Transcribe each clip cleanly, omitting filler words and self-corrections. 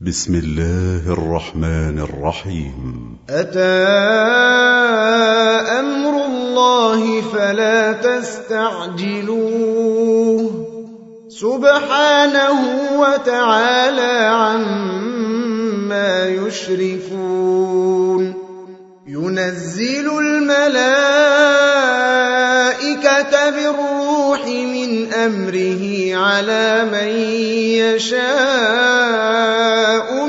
بسم الله الرحمن الرحيم. أتى أمر الله فلا تستعجلوه سبحانه وتعالى عما يشركون. ينزل الملائكة بالروح من أمره على من يشاء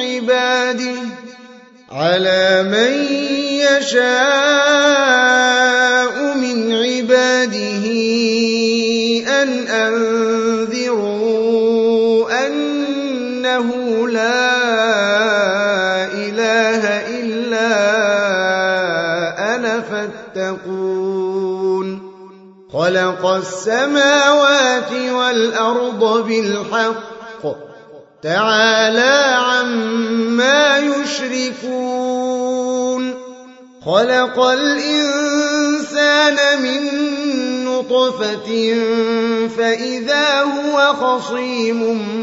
من عباده أن أنذروا أنه لا إله إلا أنا فاتقون. خلق السماوات والأرض بالحق تعالى عما يشركون. خلق الإنسان من نطفة فإذا هو خصيم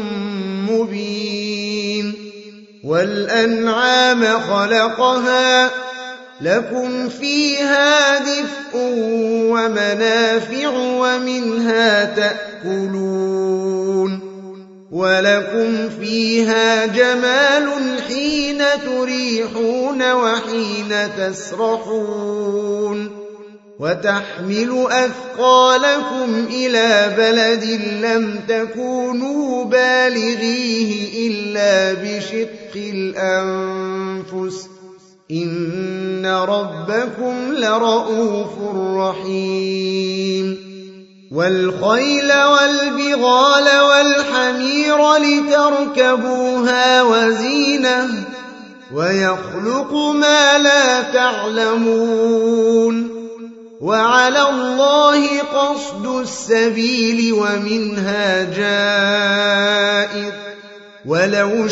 مبين. والأنعام خلقها لكم فيها دفء ومنافع ومنها تأكلون. ولكم فيها جمال حين تريحون وحين تسرحون. وتحمل أثقالكم إلى بلد لم تكونوا بالغيه إلا بشق الأنفس إن ربكم لرؤوف رحيم. والخيل والبغال والحمير لتركبوها وزينة ويخلق ما لا تعلمون. وعلى الله قصد السبيل ومنها جائر ولو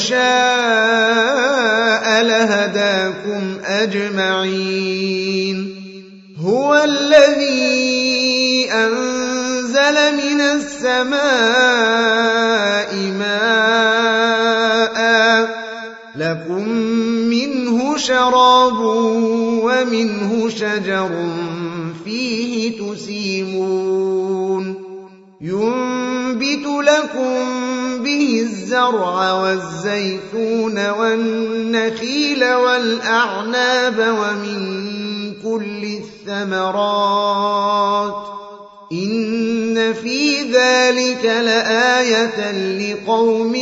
شاء لهداكم أجمعين. هو الذي أنزل من السماء ماء لكم منه شراب ومنه شجر فيه تسيمون. ينبت لكم به الزرع والزيتون والنخيل والأعناب ومن كل الثمرات إن في ذلك لآية لقوم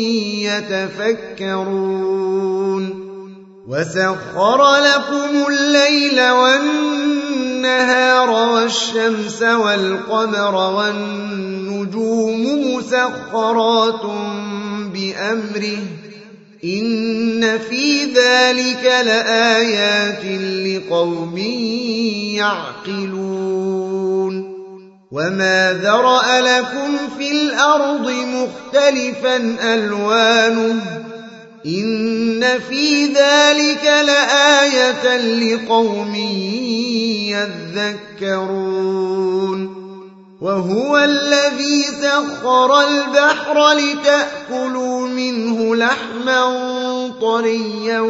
يتفكرون. وسخر لكم الليل والنهار والشمس والقمر والنجوم مسخرات بأمره إن في ذلك لآيات لقوم يعقلون. وما ذرأ لكم في الأرض مختلفا ألوانه إن في ذلك لآية لقوم يذكرون. وهو الذي سخر البحر لتأكلوا منه لحما طريا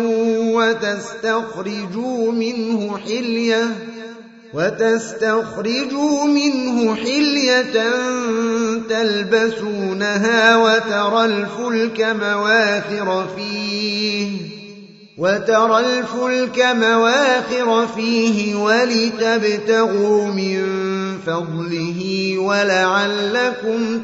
وتستخرجوا منه حلية تلبسونها وترى الفلك مواخر فيه ولتبتغوا من فضله ولعلكم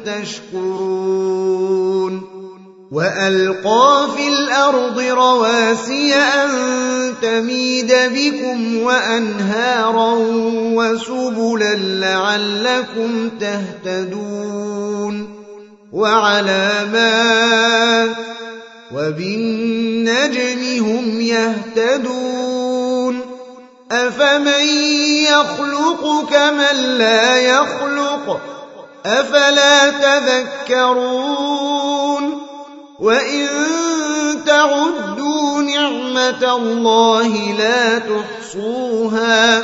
تشكرون. وألقى في الأرض رواسي أن تميد بكم وأنهارا وسبلا لعلكم تهتدون. وعلامات وبالنجم هم يهتدون. أفمن يخلق كمن لا يخلق أفلا تذكرون. وإن تعدوا نعمة الله لا تحصوها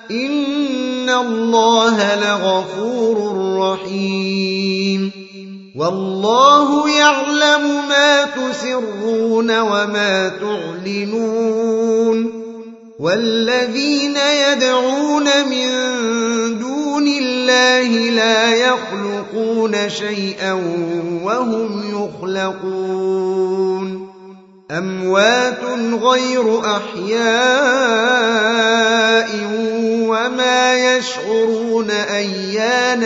إن الله لغفور رحيم. والله يعلم ما تسرون وما تعلنون والذين يدعون من دون الله لا يخلقون شيئا وهم يخلقون أموات غير أحياء وما يشعرون أيان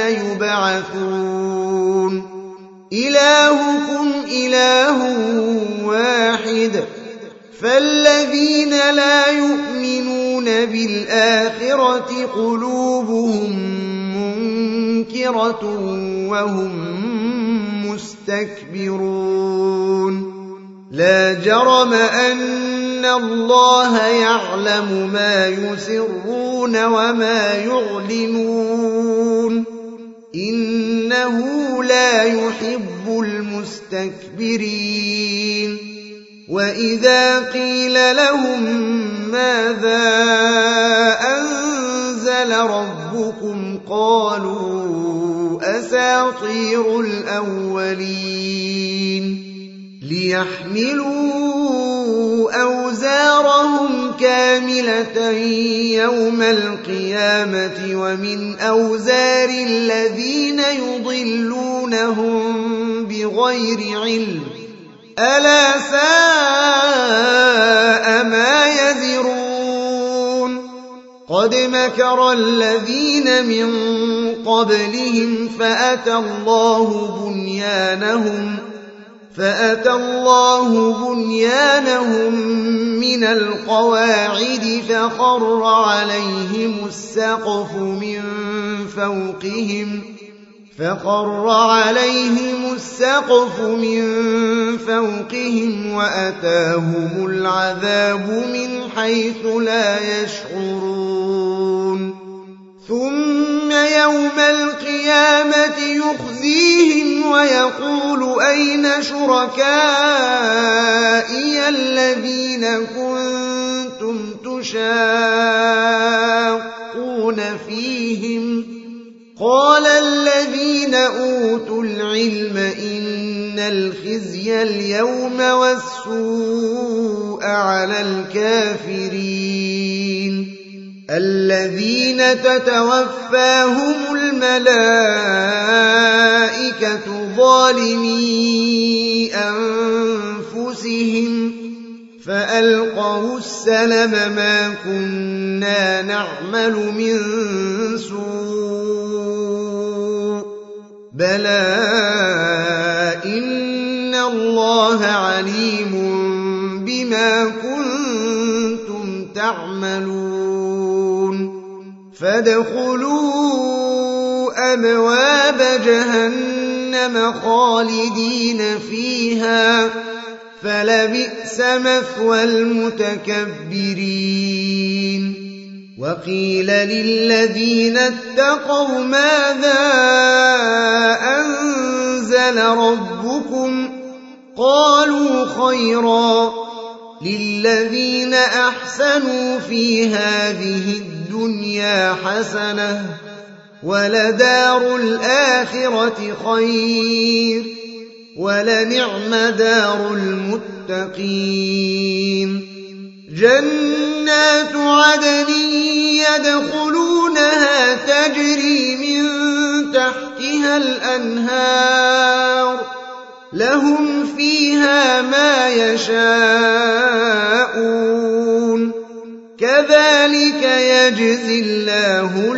يبعثون إلهكم إله واحد فالذين لا يؤمنون بالآخرة قلوبهم منكرة وهم مستكبرون لا جرم أن الله يعلم ما يسرون وما يعلنون إنه لا يحب المستكبرين وإذا قيل لهم ماذا أنزل ربكم قالوا أساطير الأولين ليحملوا أوزارهم كاملة يوم القيامة ومن أوزار الذين يضلونهم بغير علم ألا ساء ما يزرون قد مكر الذين من قبلهم فأتى الله بنيانهم من القواعد فخر عليهم السقف من فوقهم وأتاهم العذاب من حيث لا يشعرون ثم يوم القيامة يخزيهم ويقول أين شركائي الذين كنتم تشاقون فيهم قال الذين أوتوا العلم إن الخزي اليوم والسوء على الكافرين الذين تتوفاهم الملائكة ظالمي أنفسهم فألقوا السلم ما كنا نعمل من سوء بلى إن الله عليم بما كنتم تعملون فادخلوا أبواب جهنم خالدين فيها فلبئس مثوى المتكبرين وقيل للذين اتقوا ماذا أنزل ربكم قالوا خيرا للذين أحسنوا في هذه الدنيا حسنة ولدار الآخرة خير ولنعم دار المتقين جنات عدن يدخلونها تجري من تحتها الأنهار لهم فيها ما يشاءون كذلك يجزي الله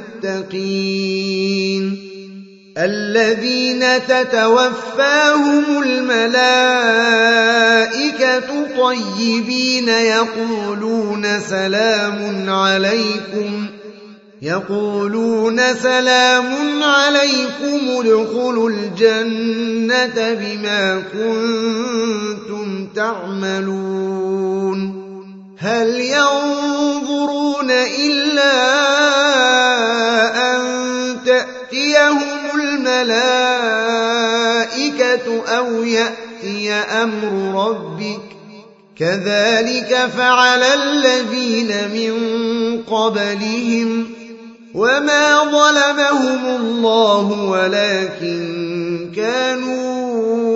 المتقين الذين تتوفاهم الملائكة طيبين يقولون سلام عليكم ادخلوا الجنة بما كنتم تعملون هل ينظرون إلا أن تأتيهم الملائكة أو يأتي أمر ربك كذلك فعل الذين من قبلهم وما ظلمهم الله ولكن كانوا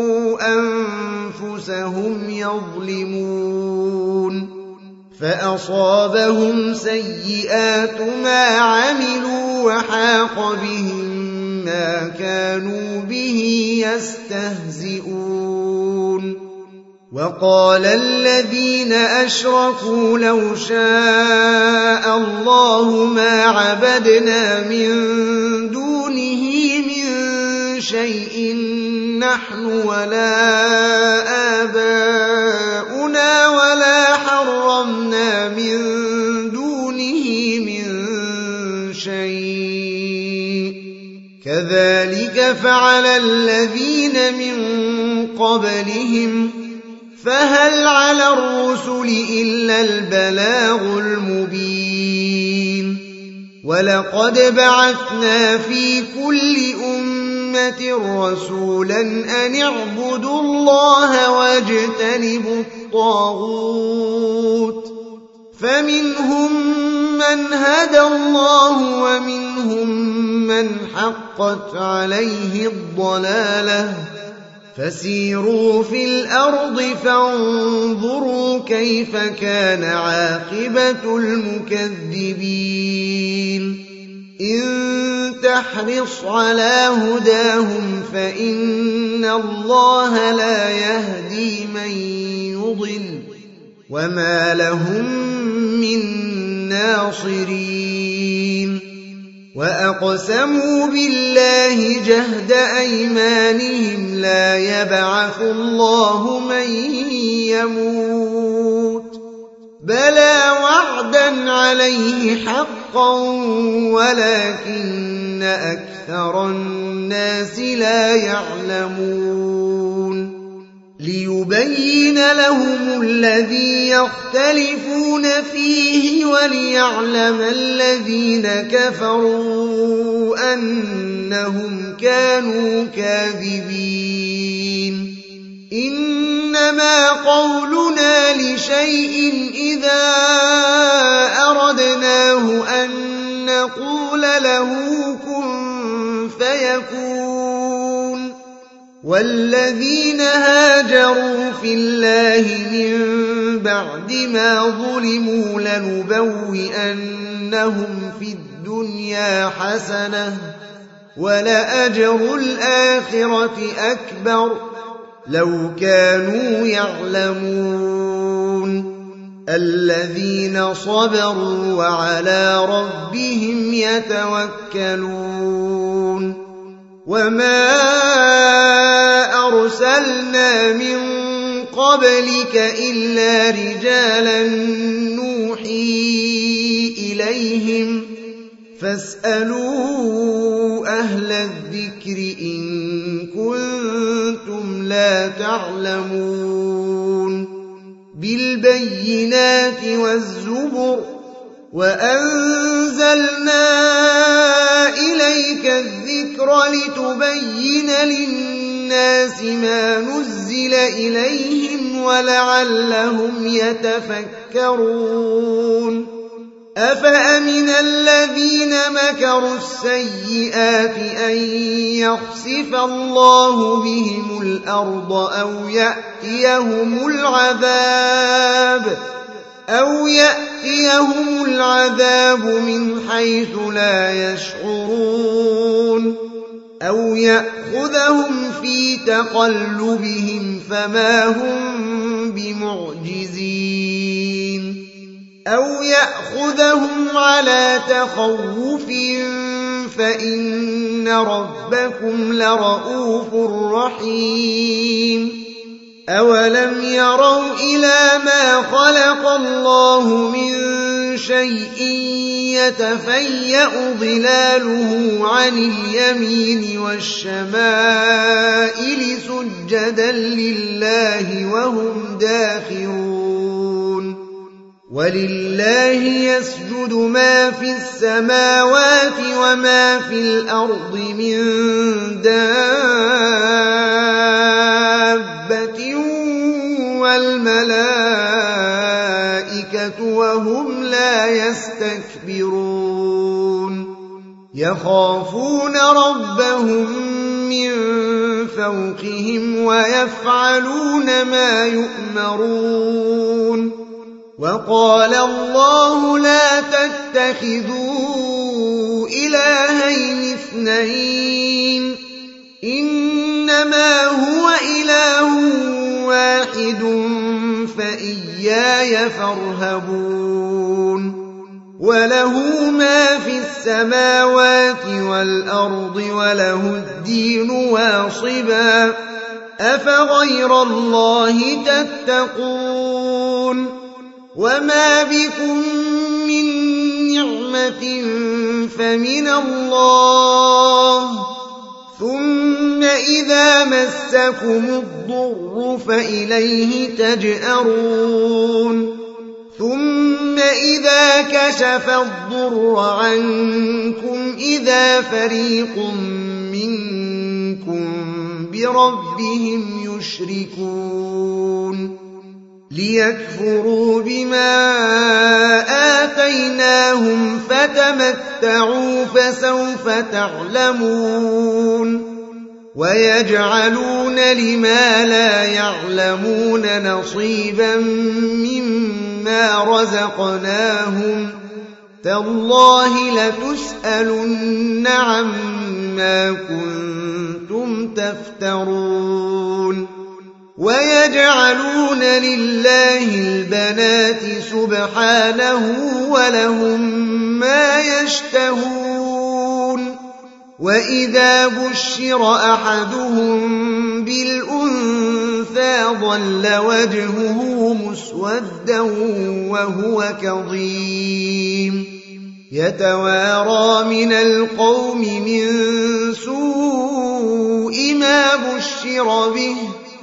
أنفسهم يظلمون فأصابهم سيئات ما عملوا وحاق بهم ما كانوا به يستهزئون وقال الذين أشركوا لو شاء الله ما عبدنا من دونه من شيء نحن ولا آباؤنا ولا حرمنا من دونه من شيء كذلك فعل الذين من قبلهم فهل على الرسل إلا البلاغ المبين ولقد بعثنا في كل أمة رسولا أن اعبدوا الله واجتنبوا الطاغوت فمنهم من هدى الله ومنهم من حقت عليه الضلالة فسيروا في الأرض فانظروا كيف كان عاقبة المكذبين إن تحرص على هداهم فإن الله لا يهدي من يضل وما لهم من ناصرين وأقسموا بالله جهد أيمانهم لا يبعث الله من يموت بلى وعدا عليه حقا ولكن أكثر الناس لا يعلمون ليبين لهم الذي يختلفون فيه وليعلم الذين كفروا أنهم كانوا كاذبين إنما قولنا لشيء إذا أردناه أن نقول له كن فيكون والذين هاجروا في الله من بعد ما ظلموا لنبوئنهم في الدنيا حسنة ولأجر الآخرة أكبر لو كانوا يعلمون الذين صبروا وعلى ربهم يتوكلون وما أرسلنا من قبلك إلا رجالا نوحي إليهم فاسألوا أهل الذكر إن كنتم لا تعلمون بالبينات والزبر وأنزلنا إليك الذكر لتبين للناس ما نزل إليهم ولعلهم يتفكرون أفأمن الذين مكروا السيئات أن يخسف الله بهم الأرض أو يأتيهم العذاب من حيث لا يشعرون أو يأخذهم في تقلبهم فما هم بمعجزين أو يأخذهم على تخوف فإن ربكم لرؤوف رحيم أولم يروا إلى ما خلق الله من شيء يتفيأ ظلاله عن اليمين والشمائل سجدا لله وهم داخرون ولله يسجد ما في السماوات وما في الأرض من دابة والملائكة وهم لا يستكبرون يخافون ربهم من فوقهم ويفعلون ما يؤمرون. وقال الله لا تتخذوا إلهين اثنين إنما هو إله واحد فإياي فارهبون. وله ما في السماوات والأرض وله الدين واصبا أفغير الله تتقون. وما بكم من نعمة فمن الله ثم إذا مسكم الضر فإليه تجأرون. ثم إذا كشف الضر عنكم إذا فريق منكم بربهم يشركون ليكفروا بما آتيناهم فتمتعوا فسوف تعلمون. ويجعلون لما لا يعلمون نصيبا مما رزقناهم تالله لتسألن عما كنتم تفترون. ويجعلون لله البنات سبحانه ولهم ما يشتهون. وإذا بشر أحدهم بالأنثى ظل وجهه مسودا وهو كظيم يتوارى من القوم من سوء ما بشر به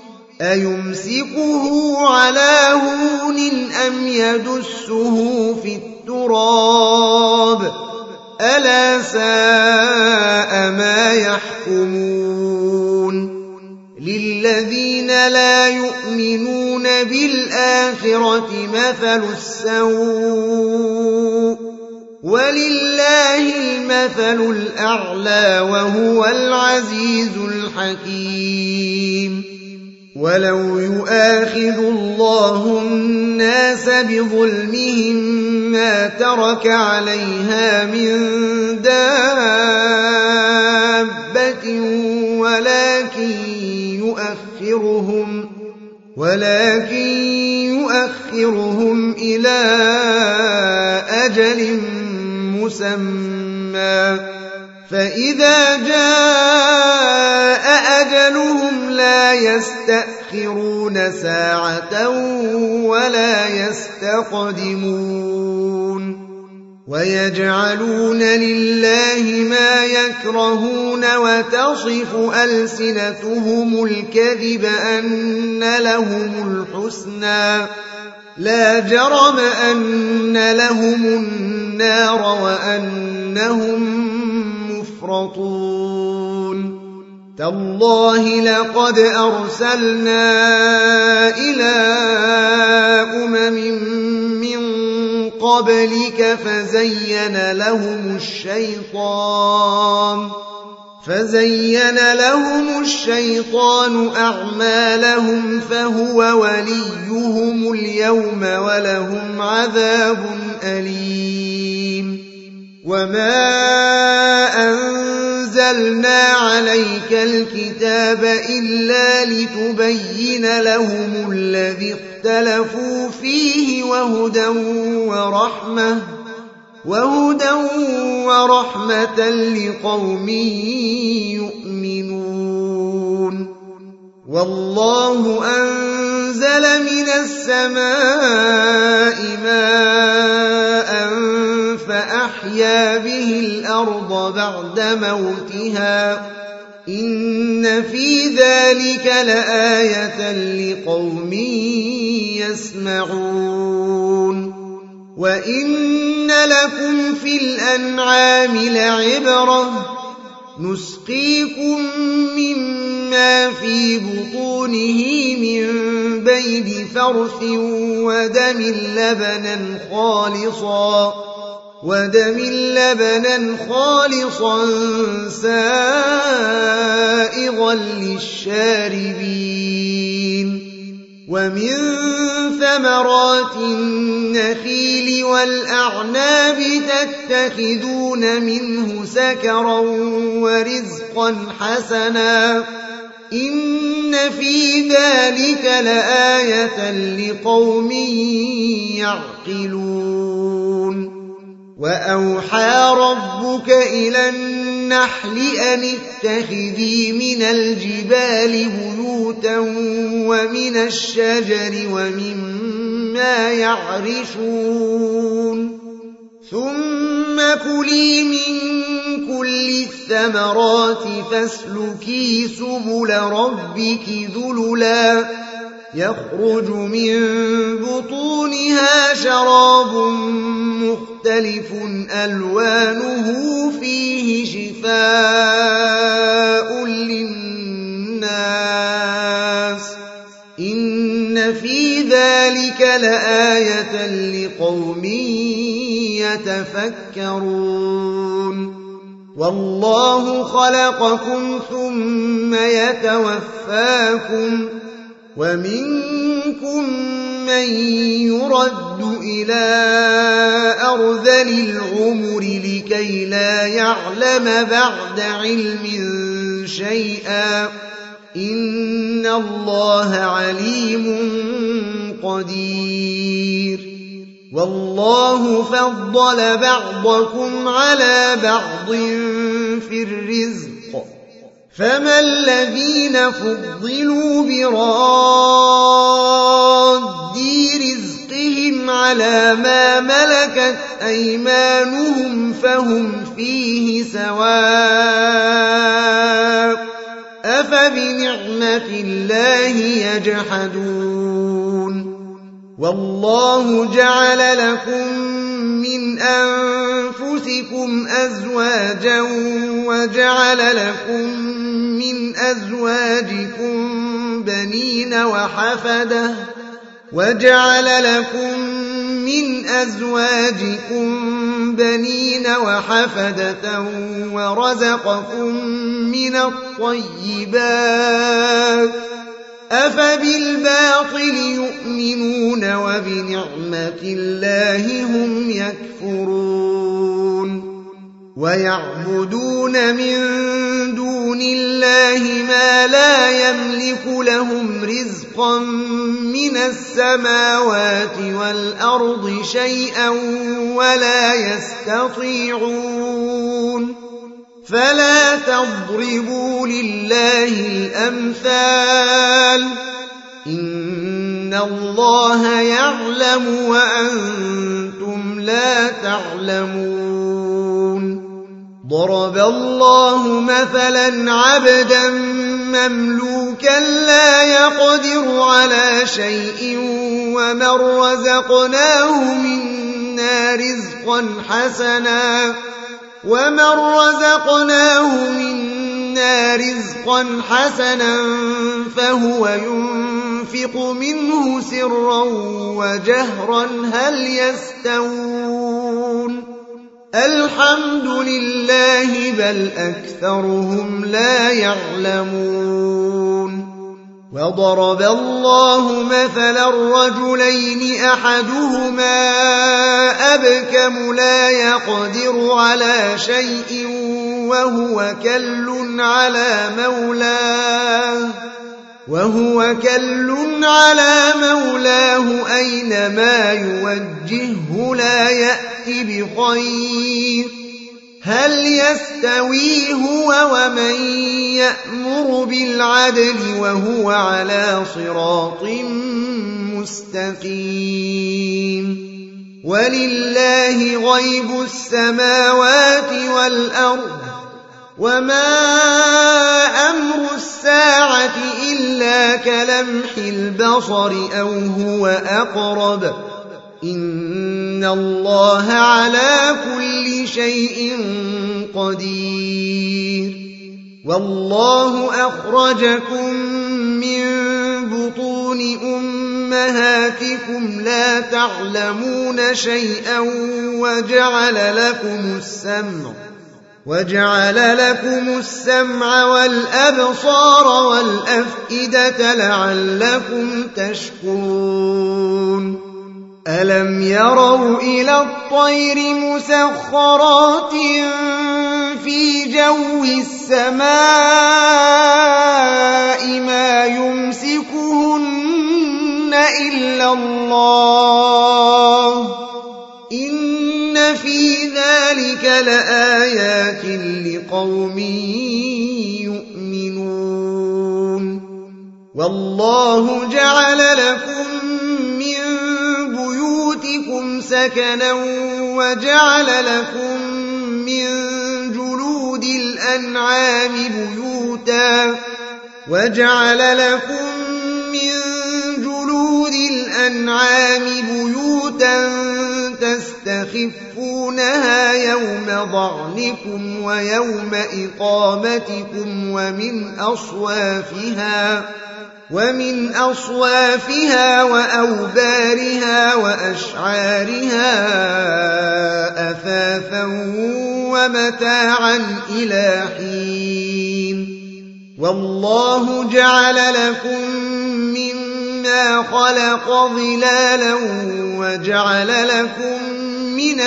أيمسكه على هون أم يدسه في التراب ألا ساء ما يحكمون. للذين لا يؤمنون بالآخرة مثل السوء ولله المثل الأعلى وهو العزيز الحكيم. ولو يؤاخذ الله الناس بظلمهم ما ترك عليها من دابة ولكن يؤخرهم إلى أجل مسمى فإذا جاء أجلهم لا يستأخرون ساعة ولا يستقدمون. ويجعلون لله ما يكرهون وتصف ألسنتهم الكذب أن لهم الحسنى لا جرم أن لهم النار وأنهم مفرطون. تالله لقد أرسلنا إلى أمم من قبلك فزين لهم الشيطان أعمالهم فهو وليهم اليوم ولهم عذاب أليم. وما أنزلنا عليك الكتاب إلا لتبين لهم الذي اختلفوا فيه وهدى ورحمة لقوم يؤمنون. والله أنزل من السماء ماء فأحيا به الأرض بعد موتها إن في ذلك لآية لقوم يسمعون. وإن لكم في الأنعام لعبرة نسقيكم مما في بطونه من بين فرث ودم لبنا ودم لبنا خالصا سائغا للشاربين ومن ثمرات النخيل والأعناب تتخذون منه سكرا ورزقا حسنا إن في ذلك لآية لقوم يعقلون وأوحى ربك إلى النحل أن اتخذي من الجبال بيوتا ومن الشجر ومما يعرشون ثم كلي من كل الثمرات فاسلكي سبل ربك ذللا يخرج من بطونها شراب مختلف ألوانه فيه شفاء للناس إن في ذلك لآية لقوم يتفكرون والله خلقكم ثم يتوفاكم ومنكم من يرد إلى أرذل العمر لكي لا يعلم بعد علم شيئا إن الله عليم قدير والله فضل بعضكم على بعض في الرزق فما الذين فضلوا براد رزقهم على ما ملكت أيمانهم فهم فيه سواء أفبنعمة الله يجحدون والله جعل لكم من أنفسكم أزواجا وجعل لكم من أزواجكم بنين وحفدة ورزقكم من الطيبات أفبالباطل يؤمنون وبنعمة الله هم يكفرون ويعبدون من دون الله ما لا يملك لهم رزقا من السماوات والأرض شيئا ولا يستطيعون فلا تضربوا لله الأمثال إن الله يعلم وأنتم لا تعلمون ضرب الله مثلا عبدا مملوكا لا يقدر على شيء ومن رزقناه منا رزقا حسنا فهو ينفق منه سرا وجهرا هل يستوون الحمد لله بل أكثرهم لا يعلمون وضرب الله مثلا رجلين أحدهما أبكم لا يقدر على شيء وهو كل على مولاه أينما يوجهه لا يأتي بخير هل يستوي هو ومن يأمر بالعدل وهو على صراط مستقيم ولله غيب السماوات والأرض وما أمر الساعة إلا كلمح البصر أو هو أقرب إن الله على كل شيء قدير والله أخرجكم من بطون أمهاتكم لا تعلمون شيئا وجعل لكم السمع والأبصار والأفئدة لعلكم تشكرون ألم يروا إلى الطير مسخرات في جو السماء ما يمسكهن إلا الله إن في ذلك لآيات لقوم يؤمنون والله جعل لكم من بيوتكم سكنا وجعل لكم من جلود الأنعام بيوتا تستخفونها يوم ظعنكم ويوم إقامتكم ومن أصوافها وأوبارها وأشعارها أثاثا ومتاعا إلى حين والله جعل لكم مما خلق ظلالا وجعل لكم من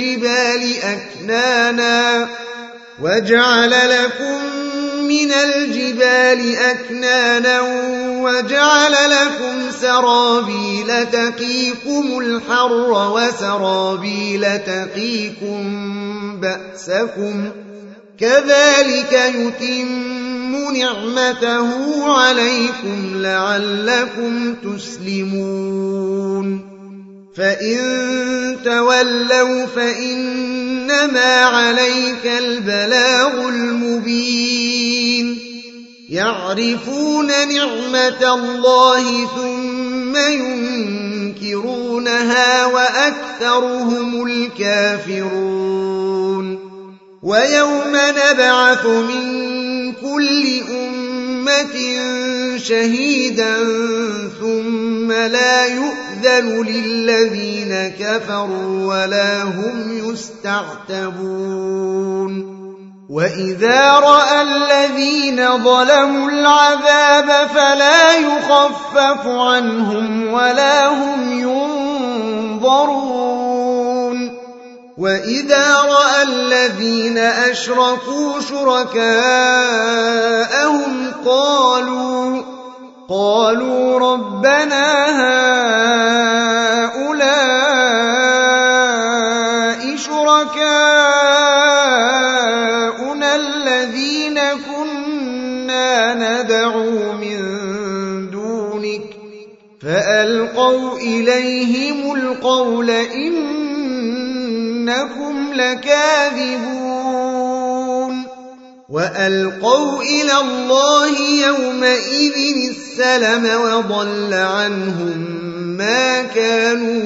الجبال أكنانا وجعل لكم سرابيل تقيكم الحر وسرابيل تقيكم بأسكم كذلك يتم نعمته عليكم لعلكم تسلمون فإن تولوا فإنما عليك البلاغ المبين يعرفون نعمة الله ثم ينكرونها وأكثرهم الكافرون ويوم نبعث من كل أمة شهيدا ثم لا يؤذن للذين كفروا ولا هم يستعتبون وإذا رأى الذين ظلموا العذاب فلا يخفف عنهم ولا هم ينظرون وإذا رأى الذين أشركوا شركاءهم قالوا ربنا هؤلاء شركاؤنا الذين كنا ندعو من دونك فألقوا إليهم القول إنكم لكاذبون وألقوا إلى الله يومئذ السلم وضل عنهم ما كانوا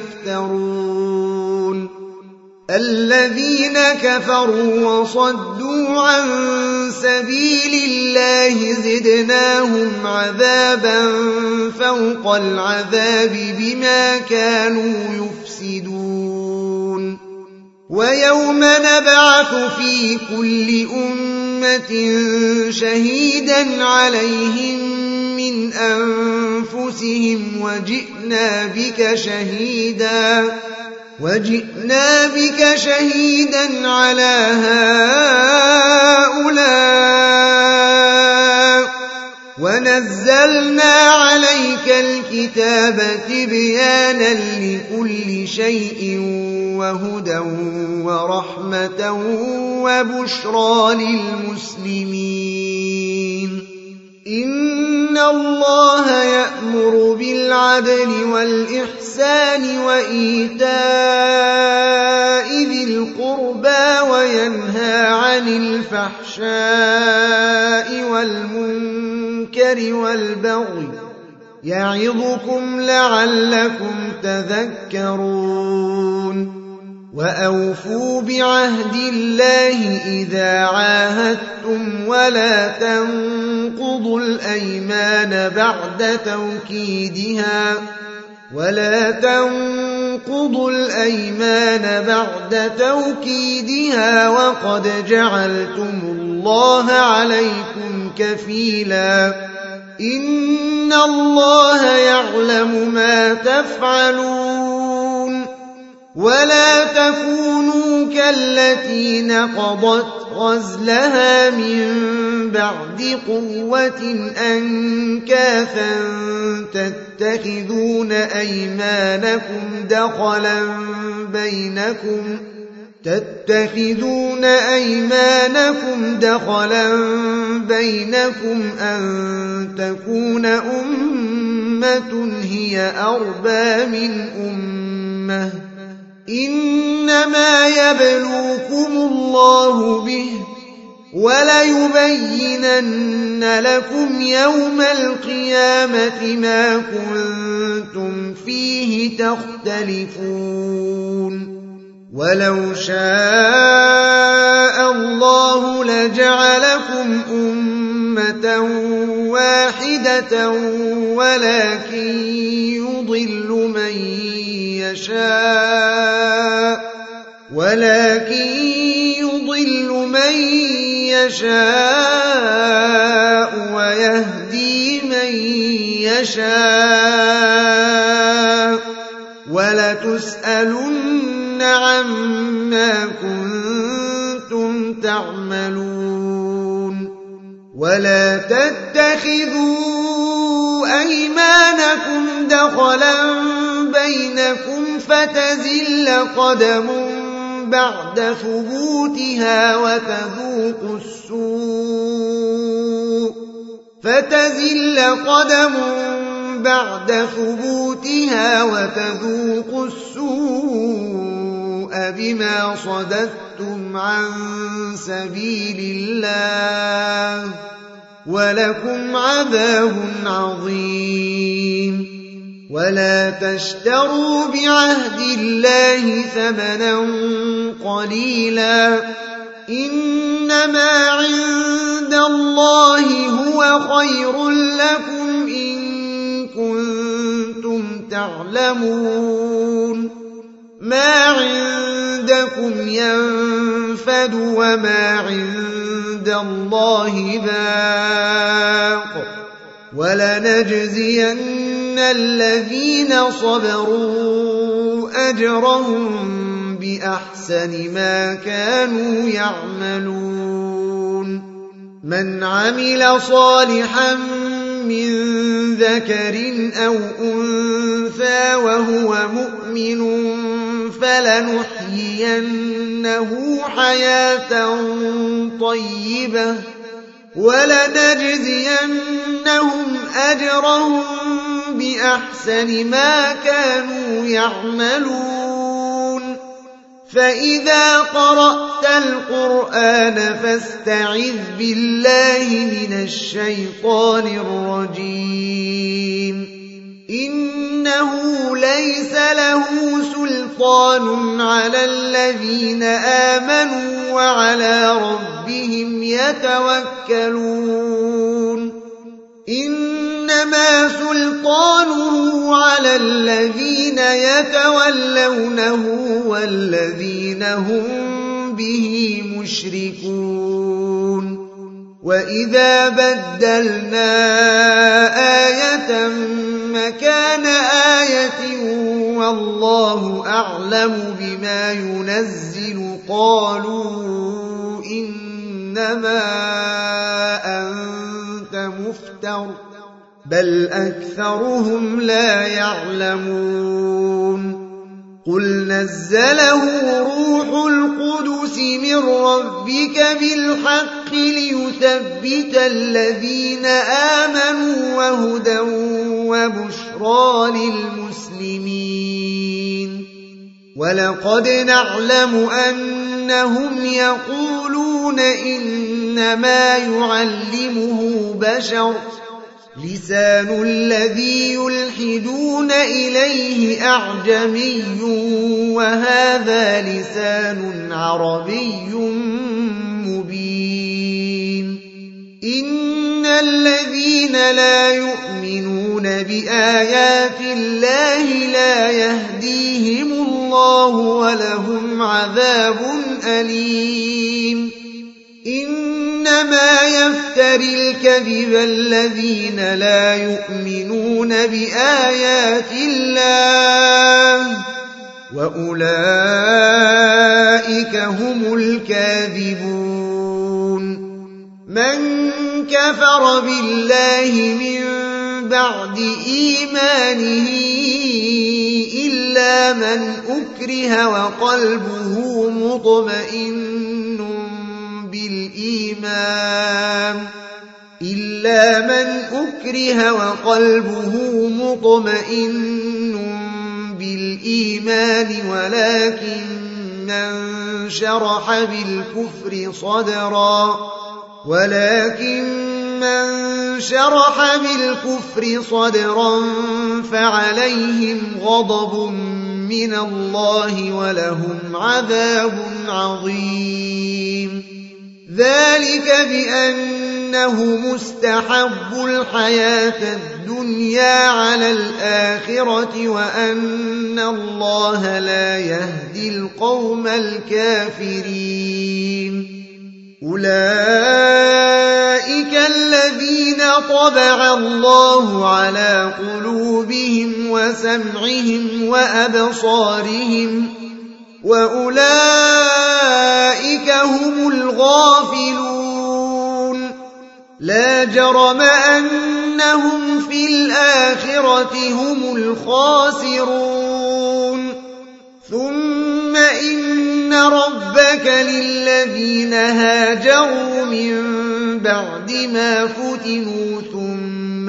يفترون الذين كفروا وصدوا عن سبيل الله زدناهم عذابا فوق العذاب بما كانوا يفسدون ويوم نبعث في كل أمة شهيدا عليهم من أنفسهم وجئنا بك شهيدا على هؤلاء ونزلنا عليك الكتاب تبيانا لكل شيء وهدى ورحمة وبشرى للمسلمين إن الله يأمر بالعدل والإحسان وإيتاء ذي القربى وينهى عن الفحشاء والمنكر والبغي يعظكم لعلكم تذكرون وأوفوا بعهد الله إذا عاهدتم ولا تنقضوا الأيمان بعد توكيدها وقد جعلتم الله عليكم كفيلا إن الله يعلم ما تفعلون ولا تكونوا كالتي نقضت غزلها من بعد قوة أنكاثا تتخذون أيمانكم دخلا بينكم أن تكون أمة هي أربى من أمة إنما يبلوكم الله به وليبينن لكم يوم القيامة ما كنتم فيه تختلفون ولو شاء الله لجعلكم أمة واحدة ولكن يضل من يشاء ويهدي من يشاء ولتسألن عما كنتم تعملون ولا تتخذوا أيمانكم دخلا بينكم فتزل قدم بعد ثبوتها وتذوقوا السوء بما صددتم عن سبيل الله ولكم عذاب عظيم ولا تشتروا بعهد الله ثمنا قليلا إنما عند الله هو خير لكم إن كنتم تعلمون ما عندكم ينفد وما عند الله باق ولنجزين الذين صبروا أجرهم بأحسن ما كانوا يعملون من عمل صالحا من ذكر أو أنثى وهو مؤمن فلنحيينه حياة طيبة ولنجزينهم أجرهم بأحسن ما كانوا يعملون فإذا قرأت القرآن فاستعذ بالله من الشيطان الرجيم إنه ليس له سلطان على الذين آمنوا وعلى ربهم يتوكلون إنما سلطانه على الذين يتولونه والذين هم به مشركون وإذا بدلنا آية مكان آية والله أعلم بما ينزل قالوا إنما أنت مفتر بل أكثرهم لا يعلمون قل نزله روح القدس من ربك بالحق ليثبت الذين آمنوا وهدى وبشرى للمسلمين ولقد نعلم أنهم يقولون إنما يعلمه بشر لسان الذي يلحدون إليه أعجمي وهذا لسان عربي مبين إن الذين لا يؤمنون بآيات الله لا يهديهم الله ولهم عذاب أليم إنما يفتري الكذب الذين لا يؤمنون بآيات الله وأولئك هم الكاذبون من كفر بالله من بعد إيمانه إلا من أكره وقلبه مطمئن بالإيمان ولكن من شرح بالكفر صدرا فعليهم غضب من الله ولهم عذاب عظيم ذلك بأنه مستحب الحياة الدنيا على الآخرة وأن الله لا يهدي القوم الكافرين أولئك الذين طبع الله على قلوبهم وسمعهم وأبصارهم وأولئك هم الغافلون لا جرم أنهم في الآخرة هم الخاسرون ثم إن ربك للذين هاجروا من بعد ما فتنوا ثم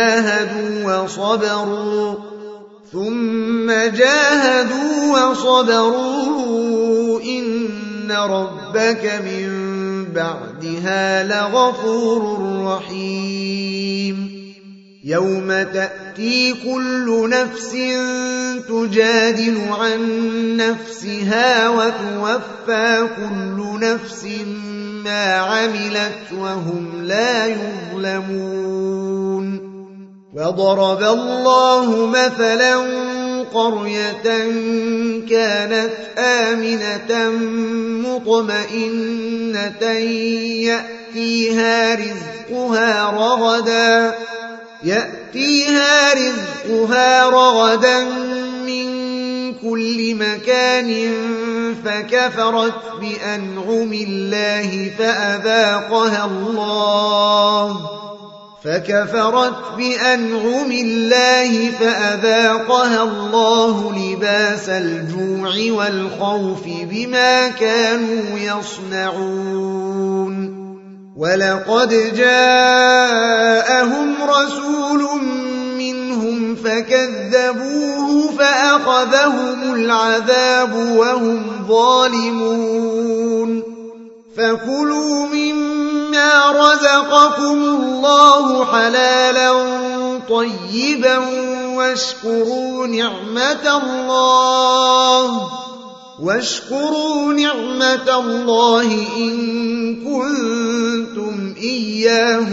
جاهدوا وصبروا إن ربك من بعدها لغفور رحيم يوم تأتي كل نفس تجادل عن نفسها وتوفى كل نفس ما عملت وهم لا يظلمون وضرب الله مثلا قرية كانت آمنة مطمئنة يأتيها رزقها رغدا من كل مكان فكفرت بأنعم الله فأذاقها الله لباس الجوع والخوف بما كانوا يصنعون ولقد جاءهم رسول منهم فكذبوه فأخذهم العذاب وهم ظالمون فكلوا مما رزقكم الله حلالا طيبا واشكروا نعمة الله إن كنتم إياه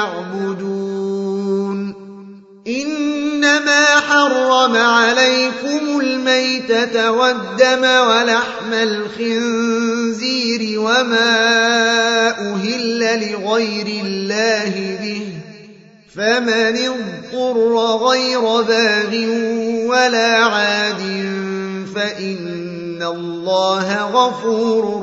تعبدون إنما حرم عليكم الميتة والدم ولحم الخنزير وما أهل لغير الله به فمن اضطر غير باغ ولا عاد فإن الله غفور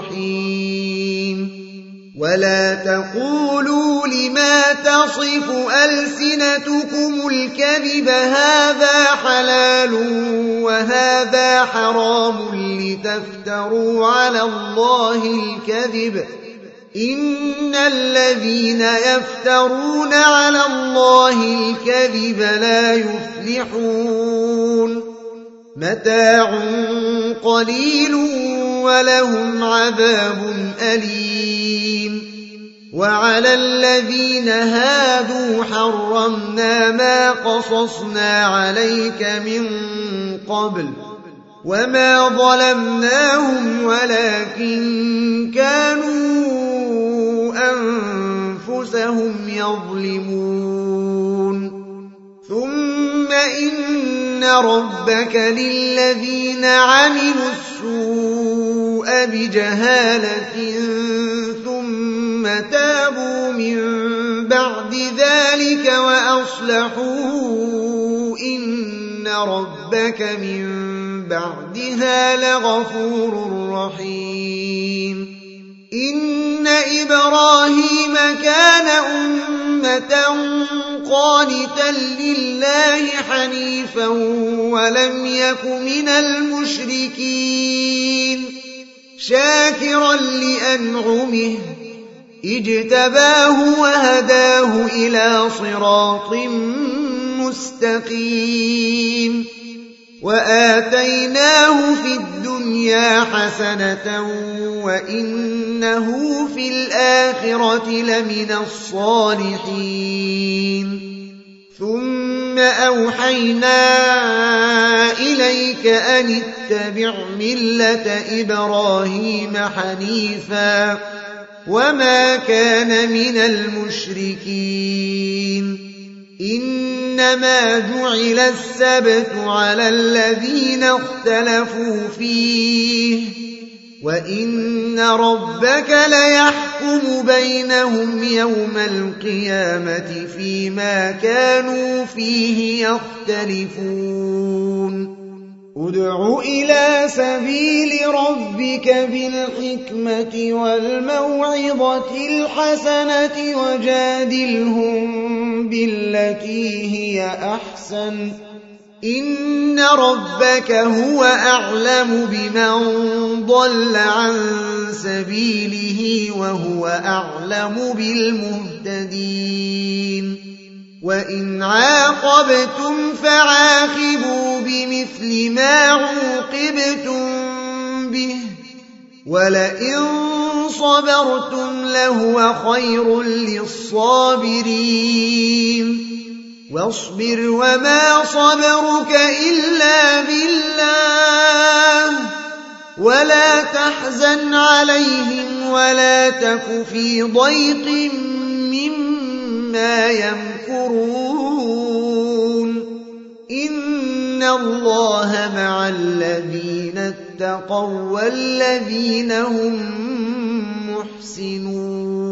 رحيم ولا تقولوا لما تصف ألسنتكم الكذب هذا حلال وهذا حرام لتفتروا على الله الكذب إن الذين يفترون على الله الكذب لا يفلحون متاع قليل ولهم عذاب أليم وعلى الذين هادوا حرمنا ما قصصنا عليك من قبل وما ظلمناهم ولكن كانوا أنفسهم يظلمون ثم إن ربك للذين عملوا السوء بجهالة ثم تابوا من بعد ذلك وأصلحوا إن ربك من بعدها لغفور رحيم إن إبراهيم كان أمة قانتا لله حنيفا ولم يك من المشركين شاكرا لأنعمه اجتباه وهداه إلى صراط مستقيم وآتيناه في الدنيا حسنة وإنه في الآخرة لمن الصالحين ثم أوحينا إليك أن اتبع ملة إبراهيم حنيفا وما كان من المشركين إنما جعل السبت على الذين اختلفوا فيه وإن ربك ليحكم بينهم يوم القيامة فيما كانوا فيه يختلفون ادع إلى سبيل ربك بالحكمة والموعظة الحسنة وجادلهم بالتي هي أحسن إن ربك هو أعلم بمن ضل عن سبيله وهو أعلم بالمهتدين وإن عاقبتم فعاقبوا بمثل ما عوقبتم به ولئن صبرتم لهو خير للصابرين واصبر وما صبرك إلا بالله ولا تحزن عليهم ولا تك في ضيق مما يمكرون إن الله مع الذين اتقوا والذين هم محسنون